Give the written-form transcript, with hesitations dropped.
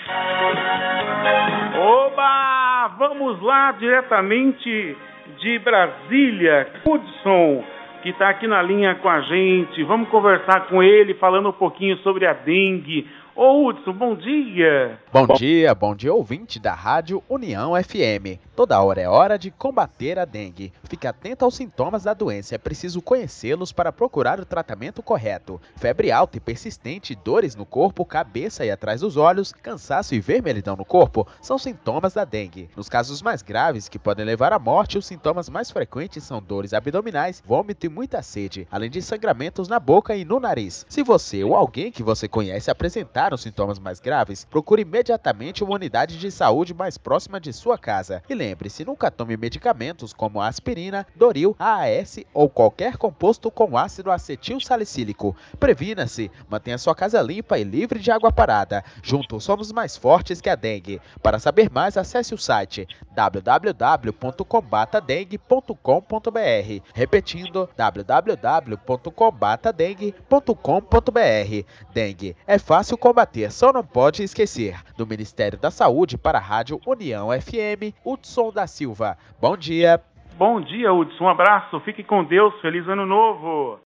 Oba! Vamos lá diretamente de Brasília. Hudson, que está aqui na linha com a gente. Vamos conversar com ele, falando um pouquinho sobre a dengue. Ô Hudson, bom dia! Bom dia ouvinte da Rádio União FM. Toda hora é hora de combater a dengue. Fique atento aos sintomas da doença, é preciso conhecê-los para procurar o tratamento correto. Febre alta e persistente, dores no corpo, cabeça e atrás dos olhos, cansaço e vermelhidão no corpo são sintomas da dengue. Nos casos mais graves, que podem levar à morte, os sintomas mais frequentes são dores abdominais, vômito e muita sede, além de sangramentos na boca e no nariz. Se você ou alguém que você conhece apresentar os sintomas mais graves, procure imediatamente uma unidade de saúde mais próxima de sua casa. E lembre-se, nunca tome medicamentos como aspirina, Doril, AAS ou qualquer composto com ácido acetil salicílico. Previna-se, mantenha sua casa limpa e livre de água parada. Juntos somos mais fortes que a dengue. Para saber mais, acesse o site www.combatadengue.com.br. Repetindo, www.combatadengue.com.br. Dengue é fácil combater, só não pode esquecer. Do Ministério da Saúde para a Rádio União FM, Hudson da Silva. Bom dia. Bom dia, Hudson. Um abraço. Fique com Deus. Feliz Ano Novo.